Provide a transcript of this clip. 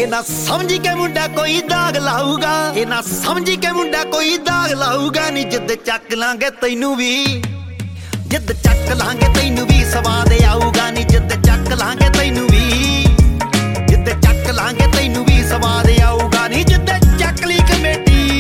ਇਹ ਨਾ ਸਮਝੀ ਕੇ ਮੁੰਡਾ ਕੋਈ ਦਾਗ ਲਾਊਗਾ, ਇਹ ਨਾ ਸਮਝੀ ਕੇ ਮੁੰਡਾ ਕੋਈ ਦਾਗ ਲਾਊਗਾ ਨੀ। ਜਿੱਦ ਚੱਕ ਲਾਂਗੇ ਤੈਨੂੰ ਵੀ, ਜਿੱਦ ਚੱਕ ਲਾਂਗੇ ਤੈਨੂੰ ਵੀ ਸਵਾਦ ਆਊਗਾ ਨੀ।